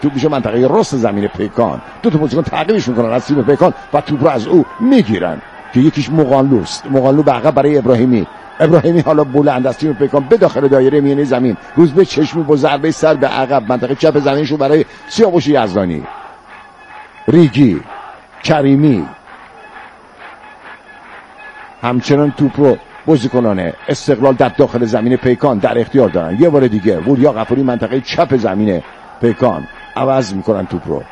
توپ میشه منطقه راست زمین پیکان. دو تا بازیکن تعقیبش میکنن از تیم پیکان و توپ رو از او میگیرن که یکیش مغانلوست. مغانلو به عقب برای ابراهیمی حالا بلند از تیم پیکان به داخل دایره میانه زمین. روزبه چشمی با ضربه سر به عقب منطقه چپ زمینشو برای سیاوش یزدانی. ریگی، کریمی همچنان توپ رو بازیکنان استقلال در داخل زمین پیکان در اختیار دارن. یه بار دیگه وریا غفوری منطقه چپ زمین پیکان عوض میکنن توپ رو.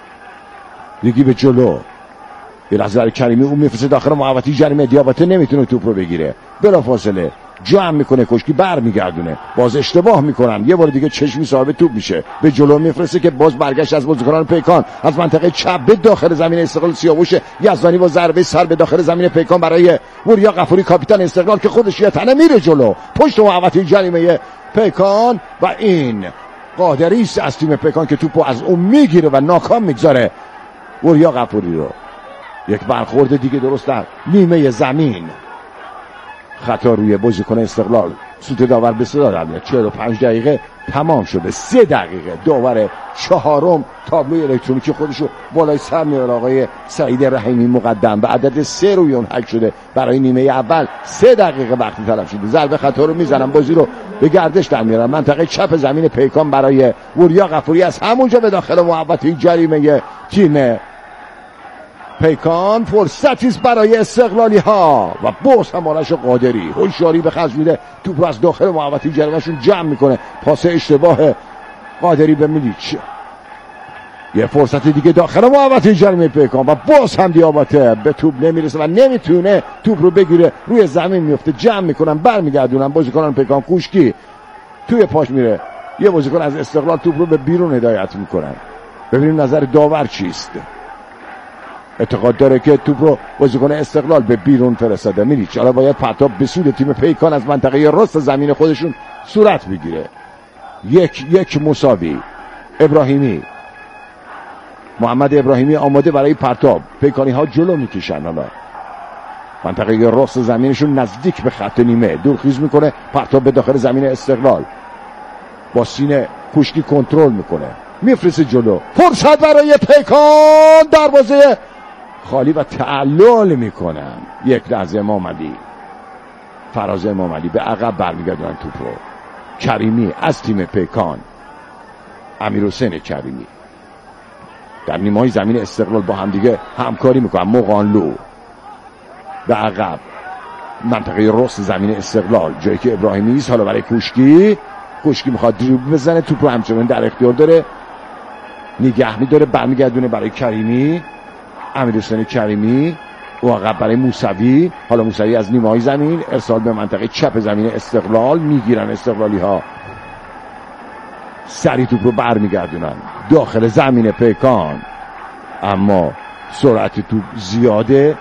ریگی به جلو، یه لحظه کریمی اون میفرسته داخل محوطه جریمه. دیاباته نمیتونه توپ رو بگیره، بلافاصله جمع میکنه، کشکی برمیگردونه، باز اشتباه میکنن. یه بار دیگه چشمی صاحب توپ میشه، به جلو میفرسته که باز برگشت از بازیکنان پیکان از منطقه چپ به داخل زمین استقلال. سیاوش یزدانی با ضربه سر به داخل زمین پیکان برای وریا غفوری کاپیتان استقلال که خودش یه تنه میره جلو پشت محوطه جریمه پیکان و این قادری است از تیم پیکان که توپو از اون میگیره و ناکام میگذاره وریا غفوری رو. یک برخورد دیگه درست در نیمه زمین، خطا روی بازیکن استقلال. سوت داور به صدا در میاد. 45 دقیقه تمام شده. 3 دقیقه داور چهارم تابلوی الکترونیکی خودشو بالای سر میاره آقای سعید رحیمی مقدم به عدد 3 روی اون حک شده برای نیمه اول. 3 دقیقه وقتی تلف شده. ضربه خطا رو میزنن، بازی رو به گردش در میارن. منطقه چپ زمین پیکان برای وریا غفوری از همونجا به داخل محوطه جریمه تیم پیکان. فرصتی است برای استقلالی ها و باز هم آرش قادری هوشیاری به خرج میده، توپ رو از داخل محوطه جریمه‌شون جمع میکنه. پاس اشتباه قادری به میلیچ. یه فرصت دیگه داخل محوطه جریمه پیکان و باز هم دیاباته به توپ نمیرسه و نمیتونه توپ رو بگیره، روی زمین میفته. جمع میکنن، برمیگردونن بازیکنان پیکان. کوشکی توی پاش میره. یه بازیکن از استقلال توپ رو به بیرون هدایت میکنن. ببینیم نظر داور چیست. اعتقاد داره که توپ رو بازیکن استقلال به بیرون فرستاده. میلیچ حالا باید پرتاب به سود تیم پیکان از منطقه راست زمین خودشون صورت بگیره. یک مساوی. ابراهیمی، محمد ابراهیمی آماده برای پرتاب. پیکانی ها جلو میکشن. حالا منطقه راست زمینشون نزدیک به خط نیمه. دورخیز میکنه، پرتاب به داخل زمین استقلال. با سینه کوشکی کنترل میکنه، میفرسته جلو. فرصت برای پیکان، دروازه خالی و تعلل میکنن. یک لحظه امامعلی، فراز امامعلی به عقب برمیگردونن توپ رو. کریمی از تیم پیکان، امیرحسین کریمی در نیمه زمین استقلال با هم دیگه همکاری میکنن. مغانلو به عقب منطقه راست زمین استقلال، جایی که ابراهیمی است. حالا برای کوشکی میخواد دریبل بزنه، توپ رو همچنان در اختیار داره، نگه میداره، برمیگردونه برای کریمی. امیرحسین کریمی و عقب برای موسوی. حالا موسوی از نیمه زمین ارسال به منطقه چپ زمین استقلال. میگیرن استقلالی ها، سری توپ رو برمیگردونن داخل زمین پیکان، اما سرعت توپ زیاده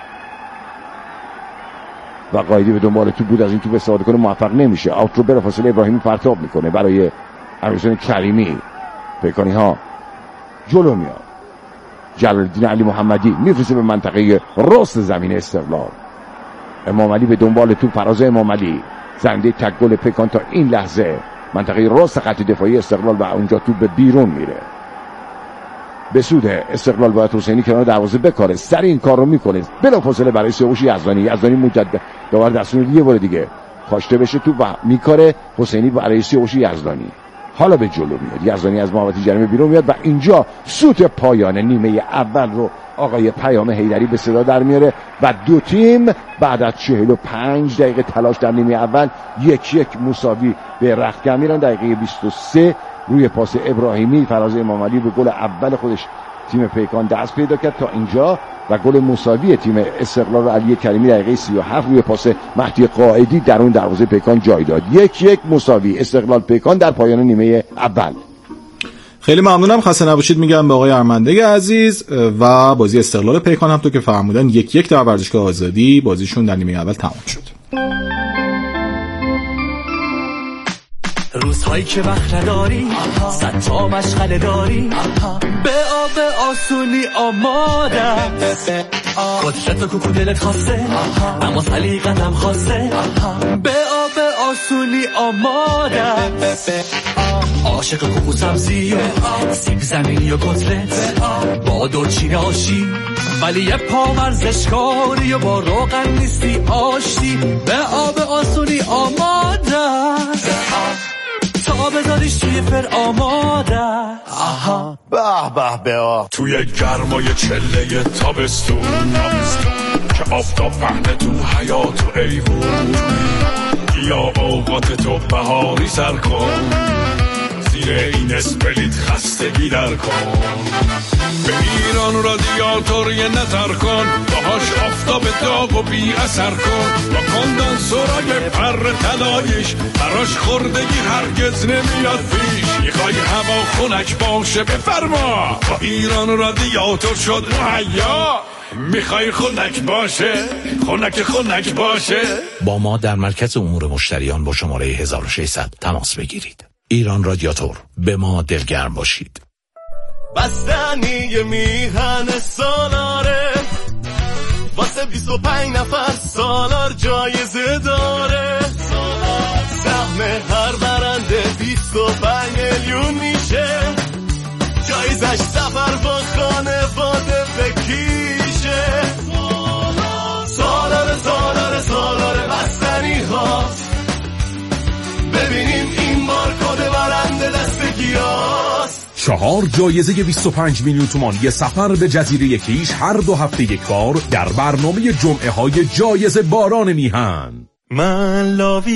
و قایدی به دنبال توپ بود، از این توپ استفاده کنه، موفق نمیشه. آوت رو بلافاصله ابراهیمی پرتاب میکنه برای امیرحسین کریمی. پیکانی ها جلو میاد. جلال‌الدین علی محمدی میفرسته به منطقه راست زمین استقلال. امامعلی به دنبال توپ. فراز امامعلی زنده تک گل پیکان تا این لحظه منطقه راست خط دفاعی استقلال و اونجا توپ به بیرون میره. به سود استقلال باید حسینی کنار دروازه بکاره. سر این کار رو میکنه بلافاصله برای سیاوش یزدانی مجدد داور دستور یه بار دیگه کاشته بشه توپ و میکاره. حسینی برای سیاوش یزدانی حالا به جلو میاد. یزدانی از محوطه جریمه بیرون میاد و اینجا سوت پایان نیمه اول رو آقای پیام حیدری به صدا در میاره و دو تیم بعد از 45 دقیقه تلاش در نیمه اول 1-1 مساوی به رختکن میرن. دقیقه 23 روی پاس ابراهیمی فراز امامعلی به گل اول خودش تیم پیکان دست پیدا کرد تا اینجا و گل مساوی تیم استقلال و علی کریمی دقیقه 37 روی پاس مهدی قائدی در اون دروازه پیکان جای داد. 1-1 مساوی استقلال پیکان در پایان نیمه اول. خیلی ممنونم، خسته نباشید میگم به آقای ارمنده عزیز. و بازی استقلال پیکان هم تو که فرمودن 1-1 در ورزشگاه آزادی بازیشون در نیمه اول تمام شد. روزهایی که وقت نداری صد تا مشغله داری به آب آسونی آمادم قدرت و کوکو دلت خواسته اما سلیقتم خواسته به آب آسونی آمادم، عاشق کوکو سبزی و سیب زمینی و کتلت با دورچین آشی، ولی یه پا ورزشکاری و با روغن نیستی آشتی. به آب آسونی آمادم، تا بذاریش توی فر آماده. آها به به به توی گرمای چله تابستون که آفتاب پهنه تو حیات و ایوون، یا اوقات تو بهاری سر کن، زیر این اسپلیت خستگی در کن. به ایران رادیاتور یه نظر کن، باهاش آفتاب داغ و بی اثر کن، با کندنسورای پر طلاییش براش خوردگی هرگز نمیاد پیش. میخوای هوا خنک باشه بفرما، با ایران رادیاتور شد مهیا. میخوای خنک باشه، خنک باشه. با ما در مرکز امور مشتریان با شماره 1600 تماس بگیرید. ایران رادیاتور، به ما دلگرم باشید. بستنی میهن سالاره واسه 25 نفر سالار جایزه داره، سهم هر برنده 25 میلیون میشه، جایزش سفر با خانواده بکیشه. سالاره بستنی هاست، ببینیم این بار کده برنده دست گیراست. 4 جایزه 25 میلیون تومان یه سفر به جزیره کیش هر 2 هفته یک بار در برنامه جمعه های جایزه باران میهن. من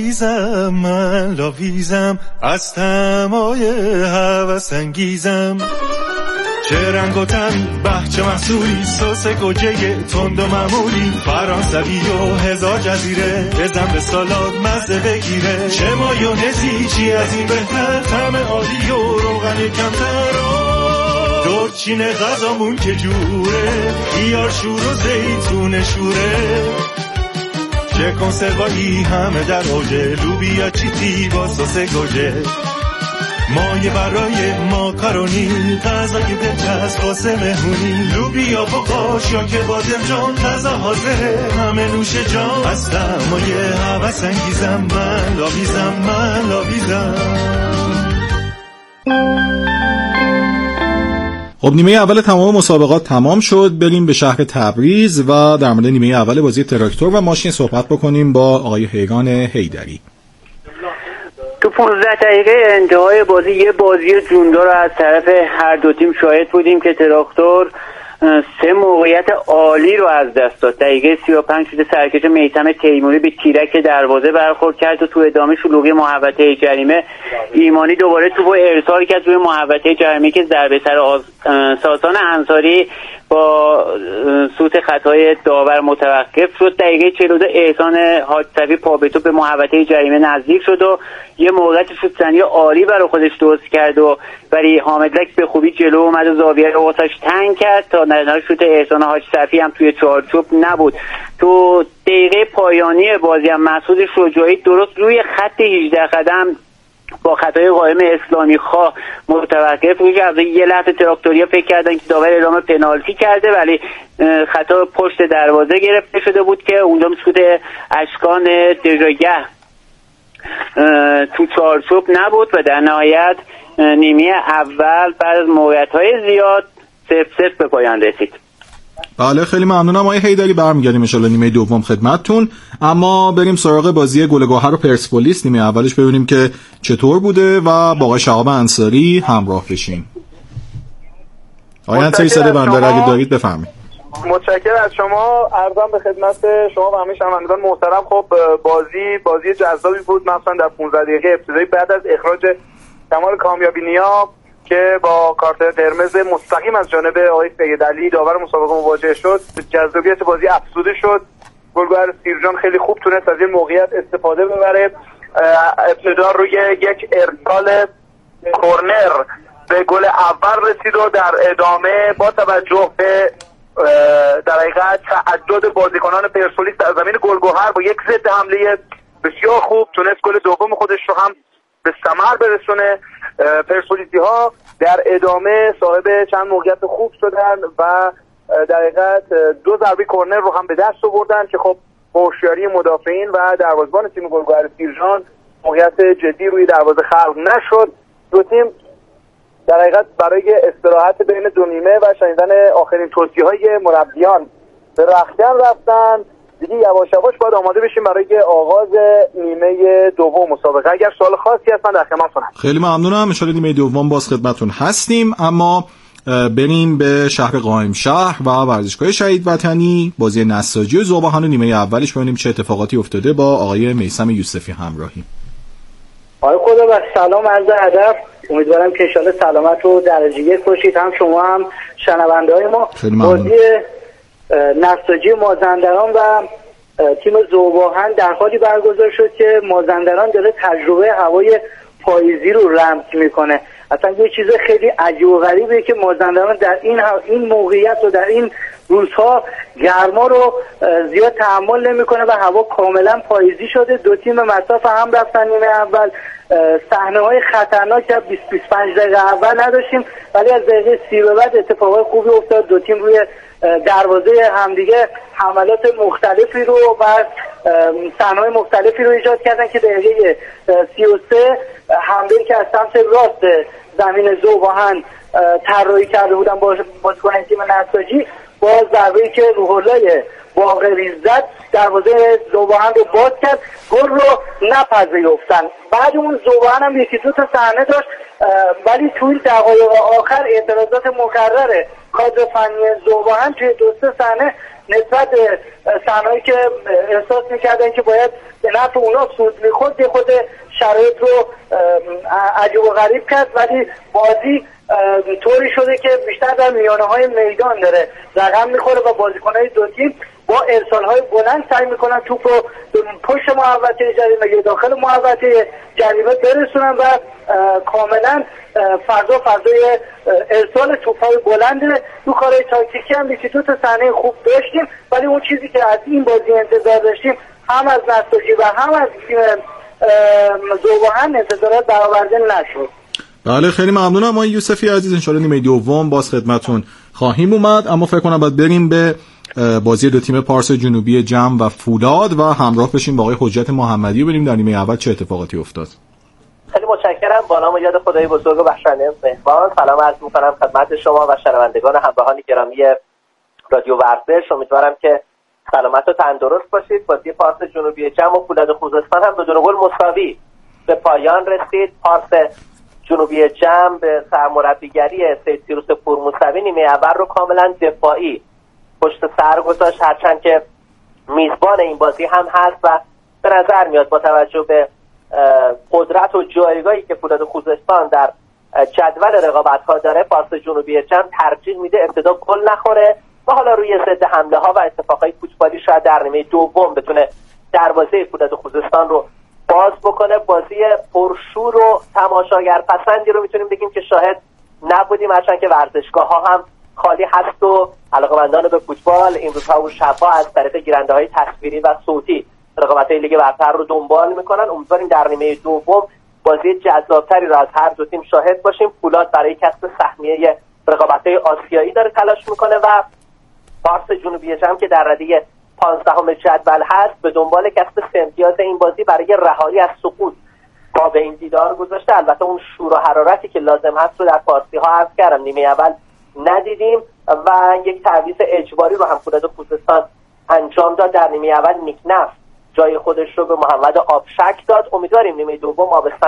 لاویزم از تمای هوس انگیزم، چه رنگ و تن بهچه محصولی، سس گوجه تند و معمولی، فرانسوی و 1000 جزیره، بزن به سالاد مزه بگیره، چه مایونزی چی از این بهتر، طعم عالی و روغن کمتر، دورچین غذامون که جوره، خیار شور و زیتون شوره، چه کنسروایی همه در اوجه، لوبیا چیتی با سس گوجه، مایه برای ماکارونی، غذای دلچسب واسه مهمونی، لوبیا با قاشق که بادمجان، تازه حاضره همه نوش جان. از دمای هوس انگیزم، من لاویزم. خب نیمه اول تمام مسابقات تمام شد. بریم به شهر تبریز و در مورد نیمه اول بازی تراکتور و ماشین صحبت بکنیم با آقای هیگان حیدری. تو 15 دقیقه انتهای بازی یه بازی جوندار از طرف هر دو تیم شاهد بودیم که تراکتور 3 موقعیت عالی رو از دست داد. دقیقه 35 شده سرکش میثم تیموری به تیرک دروازه برخورد کرد و تو ادامه شلوغی محوطه جریمه ایمانی دوباره توپو ارسال کرد روی محوطه جریمه که ضربه سر ساسان انصاری با سوت خطای داور متوقف شد. دقیقه 42 احسان حاجصفی پا به توپ به محوطه جریمه نزدیک شد و یه موقعیت شوت‌زنی عالی برای خودش درست کرد و ولی حامدلک به خوبی جلو اومد و زاویه رو واسش تنگ کرد تا نتیجه شوت احسان حاجصفی هم توی چارچوب نبود. تو دقیقه پایانی بازی هم مسعود شجاعی درست روی خط 18 قدم با خطای قائم اسلامی خواه متوقف بود. از یه لحظه تراکتوریا فکر کردن که داور اعلام پنالتی کرده ولی خطا پشت دروازه گرفته شده بود که اونجا مسعود اشکان دژاگه تو چارچوب نبود و در نهایت نیمه اول بعد از موقعیت‌های زیاد 0-0 به پایان رسید. بله خیلی ممنونم آقای حیدری. برمیگردیم ان شاءالله نیمه دوم خدمتتون، اما بریم سراغ بازی گل گوهر و پرسپولیس نیمه اولش ببینیم که چطور بوده و با آقای شهاب انصاری همراه بشیم. آقای انصاری صدای بنده اگه دارید بفرمایید. متشکرم از شما. عرضم به خدمت شما و همه شنوندگان محترم. خب بازی جذابی بود، مثلا در 15 دقیقه ابتدایی بعد از اخراج کمال کامیابی نیا که با کارت قرمز مستقیم از جانب آقای سیدعلی داور مسابقه مواجه شد، جذابیت بازی افزوده شد. گلگهر سیرجان خیلی خوب تونست از این موقعیت استفاده ببره. ابتدا روی یک ارسال کورنر به گل اول رسید و در ادامه با توجه به در حقیقت تعدد بازیکنان پرسپولیس در زمین گلگهر با یک ضد حمله بسیار خوب تونست گل دوم خودش رو هم به ثمر برسونه. پرسپولیسی ها در ادامه صاحب چند موقعیت خوب شدن و در حقیقت 2 ضربه کورنر رو هم به دست آوردن که خب با هوشیاری مدافعین و دروازه‌بان تیم گلگهر سیرجان موقعیت جدی روی دروازه خلق نشد. دو تیم در حقیقت برای استراحت بین دو نیمه و شنیدن آخرین توصیه‌های مربیان به رختکن رفتن. دیگه یواش یواش باید آماده بشیم برای آغاز نیمه دوم مسابقه. اگر سوال خاصی هست من در خدمتتونم. خیلی ممنونم. ان شاءالله نیمه دوم باز خدمتتون هستیم. اما بریم به شهر قائمشهر و ورزشگاه شهید وطنی. بازی نساجی و ذوباهن نیمه اولش ببینیم چه اتفاقاتی افتاده. با آقای میثم یوسفی همراهیم. آقای خدا و سلام عرض ادب. امیدوارم که ان شاءالله سلامت و درجه یک باشید، هم شما هم شنونده‌های ما. بازی نساجی مازندران و تیم ذوباهن در حالی برگزار شد که مازندران داره تجربه هوای پاییزی رو رمز میکنه. اصلا یه چیز خیلی عجیب و غریبه که مازندران در این موقعیت و در این روزها گرما رو زیاد تحمل نمیکنه و هوا کاملا پاییزی شده. دو تیم مساف هم رفتن نیمه اول. صحنه‌های خطرناک 20-25 دقیقه اول نداشتیم، ولی از دقیقه 30 به بعد اتفاقای خوبی افتاد. دو تیم روی دروازه همدیگه حملات مختلفی رو و صحنه‌های مختلفی رو ایجاد کردن که دقیقه 33 حمله که از سمت راست زمین ذوباهن طراحی کرده بودن بازیکن تیم نساجی با ضربه‌ای که روح الله باقری زد دروازه ذوباهن رو باز کرد، گل رو نپذیرفتن. بعد اون ذوباهن هم یکی دو تا صحنه داشت، ولی توی دقایق آخر اعتراضات مکرر کادر فنی ذوباهن توی دو سه صحنه نسبت به صحنه‌ای که احساس می‌کردن که باید به نفع اونا سود می‌خورد یه خود شرایط رو عجیب و غریب کرد، ولی بازی طوری شده که بیشتر در میانه‌های میدان داره رقم می‌خوره و بازیکن‌های دو تیم با ارسال‌های بلند سعی می‌کنن توپ رو پشت محوطه جریمه یا داخل محوطه جریمه برسونن و کاملا فضای ارسال توپ‌های بلند. تو کارهای تاکتیکی هم یکی دو تا صحنه خوب داشتیم، ولی اون چیزی که از این بازی انتظار داشتیم هم از نساجی و هم از ذوباهن انتظارات برآورده نشد. بله خیلی ممنونم آقای یوسفی عزیز. ان شاءالله نیمه دوم باز خدمتتون خواهیم اومد، اما فکر کنم باید بریم به بازی دو تیم پارس جنوبی جم و فولاد و همراه بشیم با آقای حجت محمدی و بریم در نیمه اول چه اتفاقاتی افتاد. خیلی متشکرم. با نام و یاد خدای بزرگ و بخشنده مهربان سلام عرض می‌کنم خدمت شما و شنوندگان همراهان گرامی رادیو ورزش. امیدوارم که سلامت و تندرست باشید. بازی پارس جنوبی جم و فولاد خوزستان هم بدون گل مساوی به پایان رسید. پارس جنوبی جم به سرمربیگری سید سیروس پورموسوی نیمه اول رو کاملا دفاعی پشت سر گذاشت، هرچند که میزبان این بازی هم هست و به نظر میاد با توجه به قدرت و جایگاهی که فولاد خوزستان در جدول رقابت‌ها داره، پارس جنوبی جم ترجیح میده ابتدا گل نخوره و حالا روی ضد حمله ها و اتفاقای فوتبالی شاید در نیمه دوم بتونه دروازه فولاد خوزستان رو باز بکنه. بازی پرشور و تماشاگر پسندی رو میتونیم بگیم که شاهد نبودیم، هرچند که ورزشگاه ها هم خالی هست و علاقه‌مندان به فوتبال این روزها و شب‌ها از طریق گیرنده‌های تصویری و صوتی رقابت‌های لیگ برتر رو دنبال میکنن. امیدواریم در نیمه دوم بازی جذابتری رو از هر دو تیم شاهد باشیم. فولاد برای کسب سهمیه رقابت‌های آسیایی داره تلاش میکنه و پارس جنوبی جم که در رده 15 جدول هست به دنبال کسب 3 امتیاز این بازی برای رهایی از سقوط با به این دیدار گذاشته. البته اون شور و حرارتی که لازم هست رو در پارسی ها عرض کردم نیمه اول ندیدیم و یک تعویض اجباری رو هم فولاد خوزستان انجام داد. در نیمه اول نیکنف جای خودش رو به محمد آبشک داد. امیدواریم نیمه دوم آبستن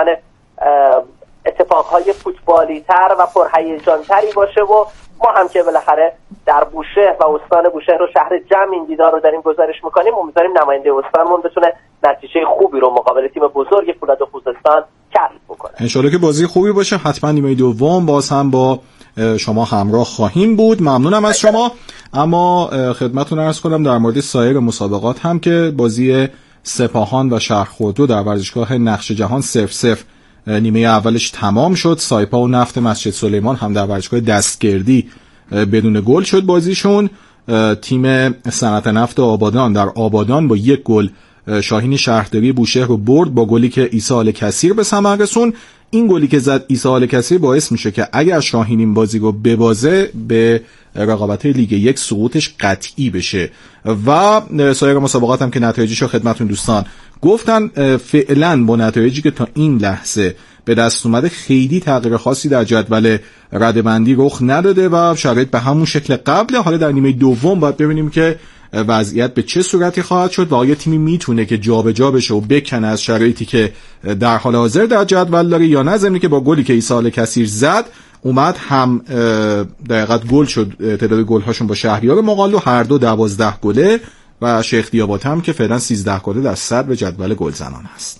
اتفاقهای فوتبالی تر و پرهیجان تری باشه و ما هم که بالاخره در بوشهر و استان بوشهر و شهر جم این دیدار رو داریم گزارش میکنیم، امیدواریم نماینده استانمون بتونه نتیجه خوبی رو مقابل تیم بزرگ فولاد خوزستان کسب بکنه. انشالله که بازی خوبی باشه. حتما نیمه دوم باز هم با شما همراه خواهیم بود. ممنونم از شما. اما خدمتتون عرض کنم در مورد سایر مسابقات هم که بازی سپاهان و شهرخودرو در ورزشگاه نقش جهان 0-0 نیمه اولش تمام شد. سایپا و نفت مسجد سلیمان هم در ورزشگاه دستگردی بدون گل شد بازیشون. تیم صنعت نفت آبادان در آبادان با 1 گل شاهین شهرداری بوشهر رو برد با گلی که عیسی آل‌کثیر به ثمر رسون. این گلی که زد عیسی آل‌کثیر باعث میشه که اگر شاهین این بازی رو ببازه به رقابت لیگ 1 سقوطش قطعی بشه. و سایر مسابقات هم که نتایجشو خدمتتون دوستان گفتن، فعلا با نتایجی که تا این لحظه به دست اومده خیلی تغییر خاصی در جدول رده‌بندی رخ نداده و شرایط به همون شکل قبله. حالا در نیمه دوم باید ببینیم که وضعیت به چه صورتی خواهد شد و آیا تیمی میتونه که جابجا بشه و بکنه از شرایطی که در حال حاضر در جدول داره یا نه. ضمن که با گلی که عیسی آل‌کثیر زد اومد هم دقیقاً گل شد، تعداد گل هاشون با شهریار مقالو هر دو 12 گله و شیخ دیابات هم که فعلا 13 گله در صدر جدول گلزنان است.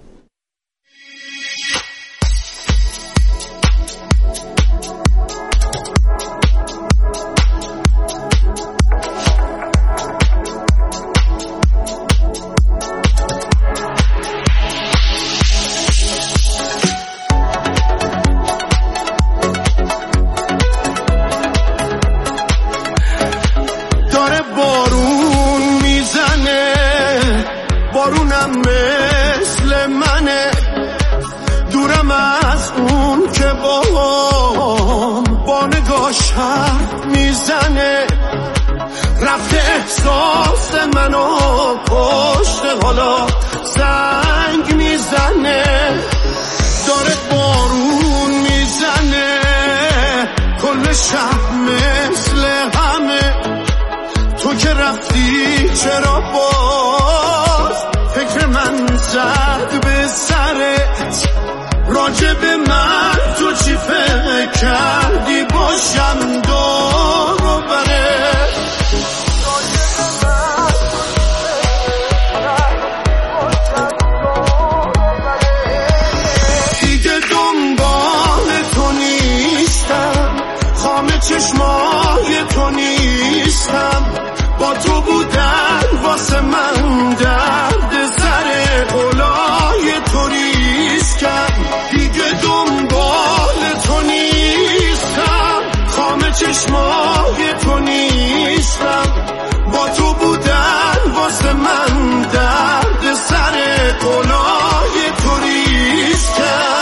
احساس منو پشت حالا زنگ میزنه، داره بارون میزنه کل شب مثل همه. تو که رفتی چرا باز فکر من زد به سرت؟ راجب من تو چی فکر کردی؟ باشم دور و بره. چشمای تو نیستم، با تو بودن واسه من درد سر اولای تو ریسکم. دیگه دنبال تو نیستم، خام چشمای تو نیستم، با تو بودن واسه من درد سر اولای تو ریسکم.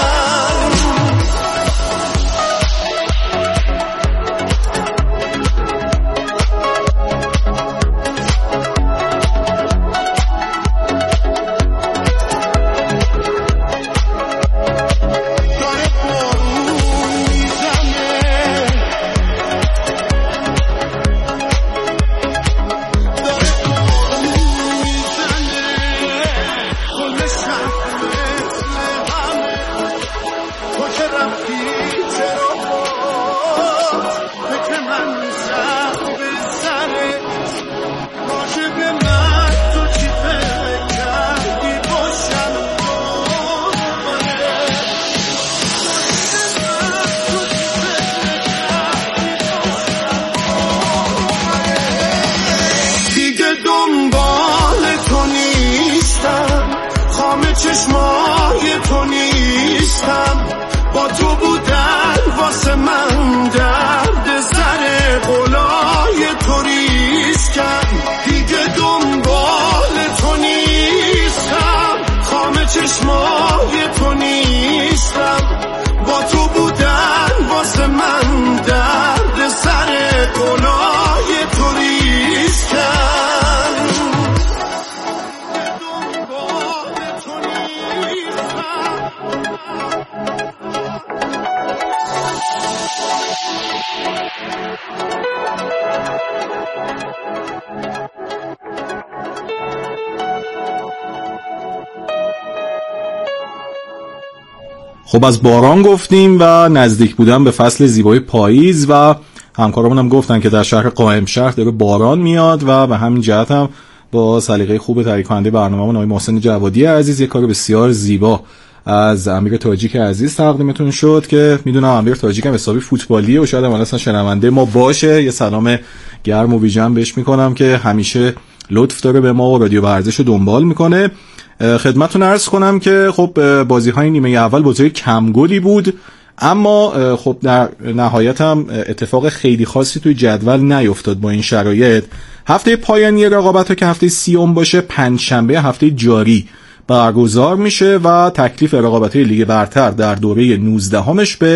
چشمای تو نیستم، با تو بودن واسه من درد سر قلای تو ریسکم. دیگه دنبال تو نیستم، خام چشمای تو نیستم، با تو بودن واسه من درد سر قلای تو ریسکم. خب از باران گفتیم و نزدیک بودن به فصل زیبای پاییز و همکارامون هم گفتن که در شهر قائم شهر داره باران میاد و به همین جهت هم با سلیقه خوب تهیه کننده برنامه‌مون آقای محسن جوادی عزیز یک کار بسیار زیبا از امیر تاجیک عزیز تقدیمتون شد که میدونم امیر تاجیک هم حسابی فوتبالیه و شاید هم اصلا شنونده ما باشه. یه سلام گرم و ویژه‌ام بهش میکنم که همیشه لطف داره به ما و رادیو ورزش رو دنبال میکنه. خدمتتون عرض کنم که خب بازی‌های نیمه اول بازی کم گلی بود، اما خب در نهایت هم اتفاق خیلی خاصی توی جدول نیفتاد. با این شرایط هفته پایانی رقابت‌ها که هفته 30 باشه پنجشنبه هفته جاری برگزار میشه و تکلیف رقابت‌های لیگ برتر در دوره 19 به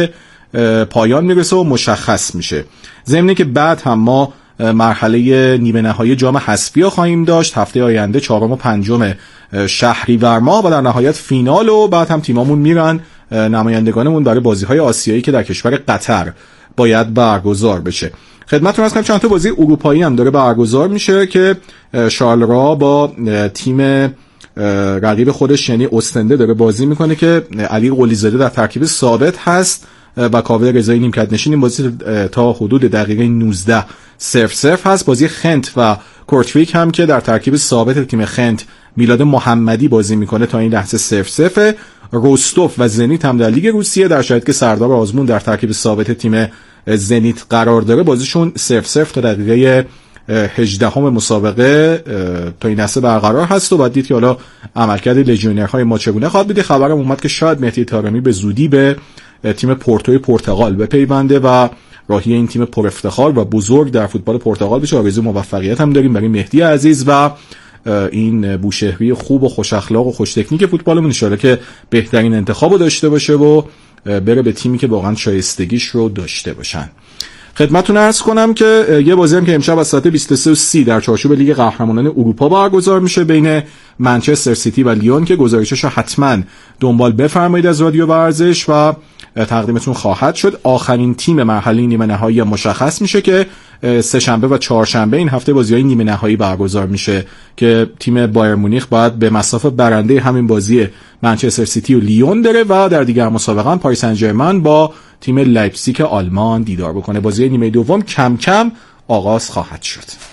پایان میرسه و مشخص میشه. ضمن که بعد هم ما مرحله نیمه نهایی جام حذفی خواهیم داشت هفته آینده 4 و 5 شهریور ماه و در نهایت فینال و بعد هم تیمامون میرن نمایندگانمون برای بازی‌های آسیایی که در کشور قطر باید برگزار بشه. خدمتتون عرض کنم چند تا بازی اروپایی هم داره برگزار میشه که شارلرا با تیم رقیب خودش یعنی استنده داره بازی میکنه که علی قلیزاده در ترکیب ثابت هست و کاوه رضایی نیمکت نشین. این بازی تا حدود دقیقه 19 0-0 هست. بازی خنت و کورتریک هم که در ترکیب ثابت تیم خنت میلاد محمدی بازی میکنه تا این لحظه 0-0. روستوف و زنیت هم در لیگ روسیه در شرایطی که سردار آزمون در ترکیب ثابت تیم زنیت قرار داره بازیشون 0-0 تا دقیقه 18 مسابقه تا این لحظه برقرار هست و بعد دید که حالا عملکرد لژیونرهای ما چگونه خواهد بود. خبرم اومد که شاید مهدی طارمی به زودی به تیم پورتوی پرتغال بپیونده و راهی این تیم پر افتخار و بزرگ در فوتبال پرتغال بشه. آرزوی موفقیت هم داریم برای مهدی عزیز و این بوشهری خوب و خوش اخلاق و خوش تکنیک فوتبالمون، ان شاءالله که بهترین انتخابو داشته باشه و بره به تیمی که واقعا شایستگیش رو داشته باشن. خدمتتون عرض کنم که یه بازی هم که امشب از ساعت 23:30 در چارچوب لیگ قهرمانان اروپا برگزار میشه بین منچستر سیتی و لیون که گزارشش حتما دنبال بفرمایید از رادیو ورزش و تقدیمتون خواهد شد. آخرین تیم مرحله نیمه نهایی مشخص میشه که سه شنبه و چهارشنبه این هفته بازی‌های نیمه نهایی برگزار میشه که تیم بایر مونیخ باید به مسافت برنده همین بازی منچستر سیتی و لیون داره و در دیگر مسابقه پاریس سن ژرمن با تیم لایپزیگ آلمان دیدار بکنه. بازی نیمه دوم کم کم آغاز خواهد شد.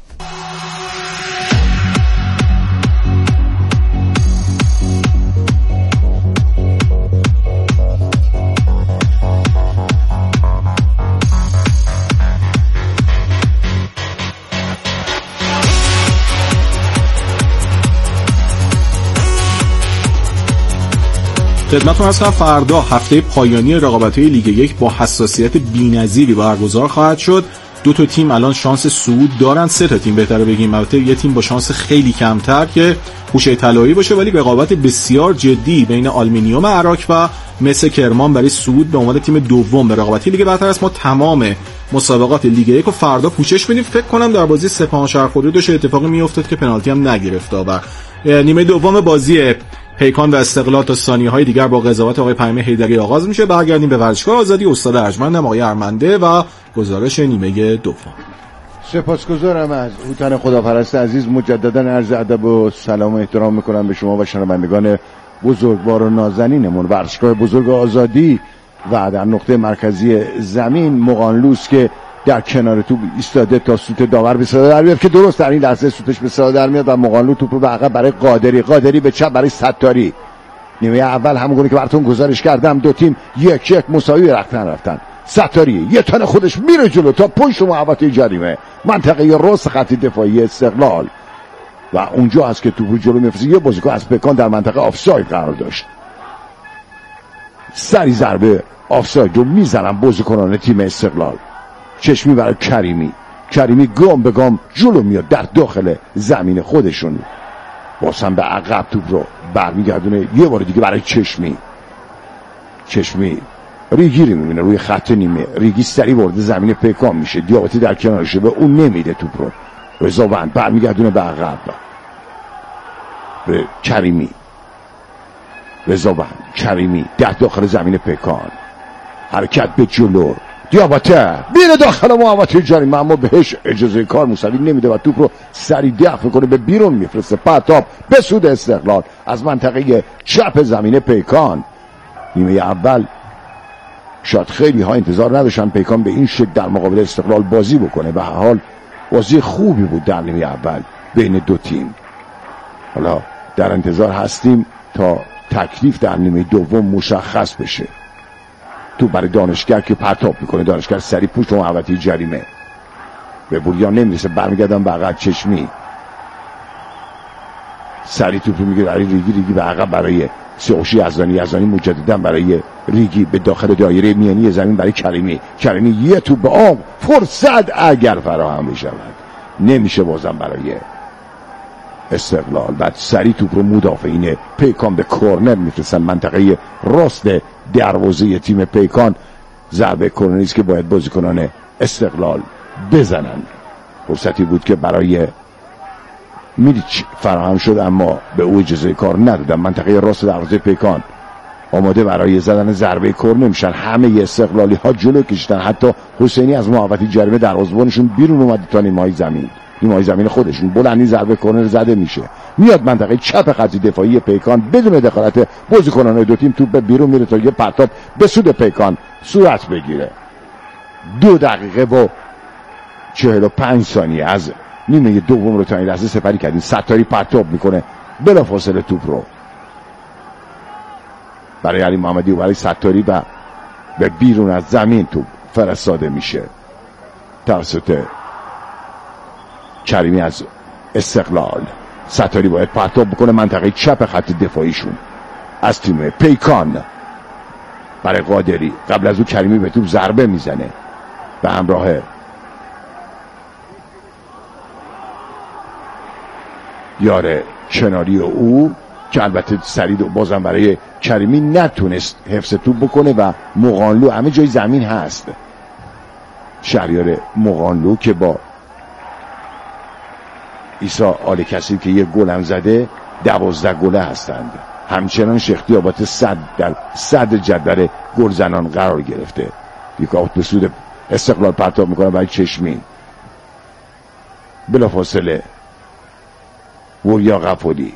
خدمتتون عرض کنم فردا هفته پایانی رقابت‌های لیگ 1 با حساسیت بی‌نظیری برگزار خواهد شد. 2 تا تیم الان شانس صعود دارن، 3 تا تیم بهتره بگیم، البته یه تیم با شانس خیلی کمتر که هوشه طلایی باشه، ولی رقابت بسیار جدی بین آلومینیوم عراق و مس کرمان برای صعود به عنوان تیم دوم به رقابت‌های لیگ برتر است. ما تمام مسابقات لیگ 1 رو فردا پوشش بدیم. فکر کنم در بازی سپاهانشهر خودروش اتفاقی میافتاد که پنالتی هم نگرفت داور. نیمه دوم بازی پیکان و استقلال تا ثانیه‌های دیگر با قضاوت آقای پیام حیدری آغاز میشه. برگردیم به ورزشگاه آزادی. استاد ارجمندم آقای ارمنده و گزارش نیمه دوم. سپاسگزارم از هوتن خداپرست عزیز. مجددا عرض ادب و سلام و احترام میکنم به شما و شنوندگان بزرگوار و نازنینمون. ورزشگاه بزرگ آزادی و در نقطه مرکزی زمین مقانلوس که در کنار توپ ایستاده تا سوت داور به صدا در میاد که درست در این لحظه سوتش به صدا در میاد و مقانلو توپ رو به عقب برای قادری به چپ برای ستاری. نیمه اول همونگونه که براتون گزارش کردم 2 تیم 1-1 مساوی رفتن. ستاری یه تن خودش میره جلو تا پشت محوطه جریمه منطقه راست خط دفاعی استقلال و اونجا هست که توپ رو جلو میفرسته. یه بازیکن از پکان در منطقه آفساید قرار داشت، سری ضربه آفساید رو میزنن بازیکنان تیم استقلال. چشمی برای کریمی گام به گام جلو میاد در داخل زمین خودشون، بازم به عقب توپ رو برمیگردونه یه بار دیگه برای چشمی ریگی رو میبینه روی خط نیمه. ریگی سری وارد زمین پیکان میشه، دیابتی در کنارشه، به اون نمیده توپ رو. رضاوند برمیگردونه به عقب به کریمی در داخل زمین پیکان، حرکت به جلو، دیابته میره داخل محوطه جریمه اما بهش اجازه کار موسوی نمیده و توپ رو سری دفع کنه به بیرون میفرسته. پرتاب به سود استقلال از منطقه چپ زمین پیکان. نیمه اول شاید خیلی ها انتظار نداشتن پیکان به این شکل در مقابل استقلال بازی بکنه. به هر حال بازی خوبی بود در نیمه اول بین 2 تیم. حالا در انتظار هستیم تا تکلیف در نیمه دوم مشخص بشه. تو برای دانشگر که پرتاب میکنه، دانشگر سری پشت محوطه جریمه به بوریان نمیرسه، برمیگردن به عقب. چشمی سری توپ میگیره برای ریگی به عقب برای سیاوش یزدانی مجددا برای ریگی به داخل دایره میانی زمین برای کریمی یه توپ به آب فرصت اگر فراهم بشود نمیشه بازم برای استقلال. بعد سری توپ رو مدافعین پیکان به کورنر میفرستن منطقه راست دروازه تیم پیکان. ضربه کرنری است که باید بازیکنان استقلال بزنن. فرصتی بود که برای میلیچ فراهم شد اما به او اجازه کار ندادن. منطقه راست دروازه پیکان آماده برای زدن ضربه کرنر میشن. همه استقلالی ها جلو کشیدن، حتی حسینی از محوطه جریمه دروازه‌بانشون بیرون اومد تا نیمه‌های زمین خودشون. بلندی ضربه کرنر زده میشه، میاد منطقه چپ خط دفاعی پیکان بدون دخالت بازیکنان دو تیم توپ بیرون میره تا یه پرتاب به سود پیکان صورت بگیره. 2 دقیقه و 45 ثانیه از نیمه دوم رو تا این لحظه سپری کردیم. ستاری پرتاب میکنه بلافاصله توپ رو برای علی محمدی و برای ستاری و به بیرون از زمین توپ فرستاده میشه توسط کریمی از استقلال. ستاری باید پرتاب بکنه منطقه چپ خط دفاعیشون از تیم پیکان برای قادری. قبل از او کریمی به توپ ضربه میزنه به همراه یار کناری او که البته سرید و بازم برای کریمی نتونست حفظ توپ بکنه و مغانلو همه جای زمین هست. شهریار مغانلو که با عیسی آل کسی که یک گل هم زده 12 گله هستند. همچنان شیخ آباد در صدر جدول گلزنان قرار گرفته. یک آوت به سود استقلال پرتاب میکنه برای چشمی. بلافاصله وریا غفوری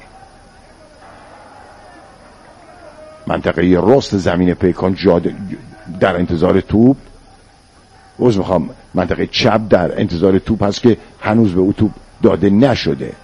منطقه راست زمین پیکان جاده در انتظار توپ. منطقه چپ در انتظار توپ هست که هنوز به او توپ داده نشده.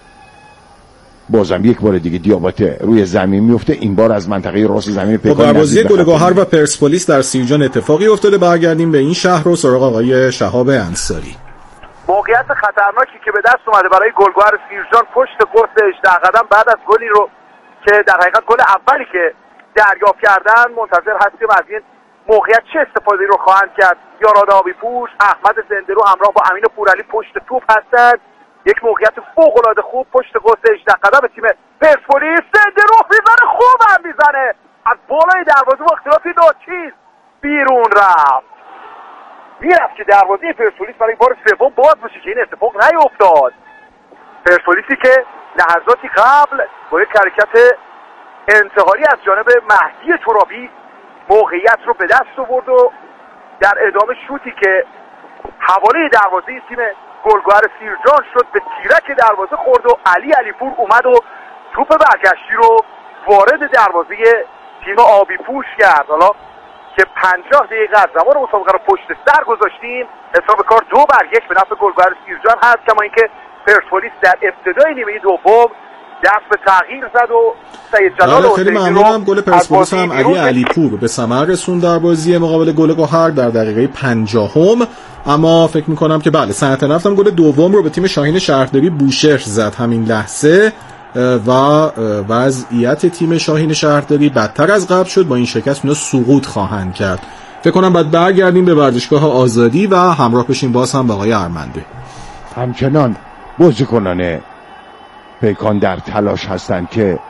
بازم یک بار دیگه دیاباته روی زمین میفته، این بار از منطقه راست زمین پیکان. در بازی گلگهر و پرسپولیس در سیرجان اتفاقی افتاده. برگردیم به این شهر و سراغ آقای شهاب انصاری. موقعیت خطرناکی که به دست اومده برای گلگهر سیرجان پشت قرص 18 قدم بعد از گلی رو که در حقیقت گل اولی که دریافت کردن منتظر هستیم از این موقعیت چه استفاده رو خواهند کرد. یاراد آبی پوش، احمد زندرو همراه با امین پورعلی پشت توپ هستند. یک موقعیت فوق‌العاده خوب پشت قرص 18 قدم تیم پرسپولیس. زندرو میزنه، خوب هم میزنه از بالای دروازه با اختلافی 2 چیز بیرون رفت. میرفت که دروازه پرسپولیس برای بار سوم باز بشه که این اتفاق نیفتاد. پرسپولیسی که لحظاتی قبل با یک حرکت انتحاری از جانب مهدی ترابی موقعیت رو به دست آورد و در ادامه شوتی که حواله دروازه تیم گلگهر سیرجان شد به تیرک دروازه خورد و علیپور اومد و توپ برگشتی رو وارد دروازه تیم آبی پوش کرد. حالا که 50 دقیقه از زمان مسابقه رو پشت سر گذاشتیم، حساب کار 2-1 به نفع گلگهر سیرجان هست. کما اینکه پرسپولیس در ابتدای نیمه دوم دست به تغییر زد و سید جلال و خیلی ممنونم. گل پرسپولیس هم علیپور به ثمر رسوند در بازی مقابل گلگهر در دقیقه 50. اما فکر میکنم که بله صنعت نفت هم گل دوم رو به تیم شاهین شهرداری بوشهر زد همین لحظه و وضعیت تیم شاهین شهرداری بدتر از قبل شد. با این شکست اونا سقوط خواهند کرد. فکر کنم بعد برگردیم به ورزشگاه آزادی و همراه بشیم باز هم با آقای ارمنده. همچنان بازیکنان پیکان در تلاش هستند که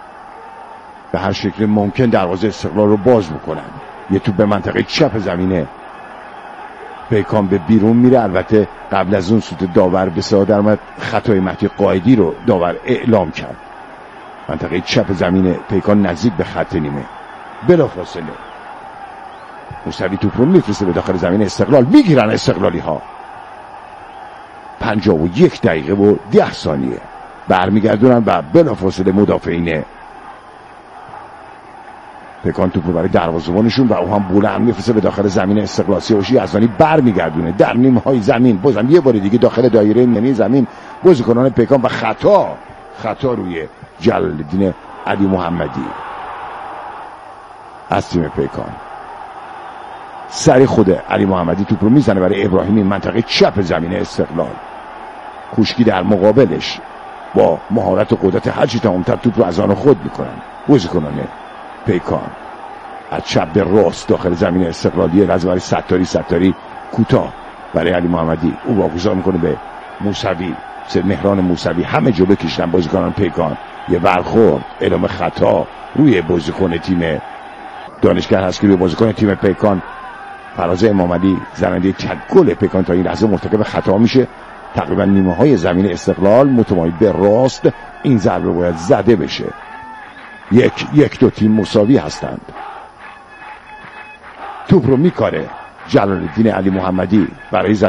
به هر شکل ممکن دروازه استقلال رو باز بکنن. یه توپ به منطقه چپ زمینه پیکان به بیرون میره. البته قبل از اون سوت داور به صدا در اومد، خطای مهدی قائدی رو داور اعلام کرد. منطقه چپ زمین پیکان نزدیک به خط نیمه. بلافاصله موسوی توپ رو میفرسته به داخل زمین استقلال. میگیرن استقلالی ها. 51 دقیقه و 10 ثانیه برمیگردونن و بلافاصله مدافعین پیکان توپ رو برای دروازه‌بانشون و او هم بلند میفرسته به داخل زمین استقلال. سیاوشی یزدانی برمیگردونه در نیمه‌های زمین. بازم یه بار دیگه داخل دایره نیمه زمین بازیکنان پیکان و خطا روی جلال‌الدین علی محمدی از تیم پیکان. سری خود علی محمدی توپ رو میزنه برای ابراهیمی منطقه چپ زمین استقلال. کوشکی در مقابلش با مهارت و قدرت هرچی تمام‌تر توپ رو از آن خود میکنن بازیکنان پیکان. از چپ به راست داخل زمین استقلالی لازم برای ستاری کوتاه برای علی محمدی. او واگذار میکنه به موسوی. مهران موسوی همه جلو کشیدن بازیکنان پیکان. یه برخورد اعلام خطا روی بازیکن تیم دانشگر هست که روی بازیکن تیم پیکان فراز امام علی زننده تک گل پکان تا این لحظه مرتکب خطا میشه. تقریبا نیمه های زمین استقلال متمایل به راست، این ضربه باید زده بشه. یک دو تیم مساوی هستند. توپ رو میکاره جلال الدین علی محمدی برای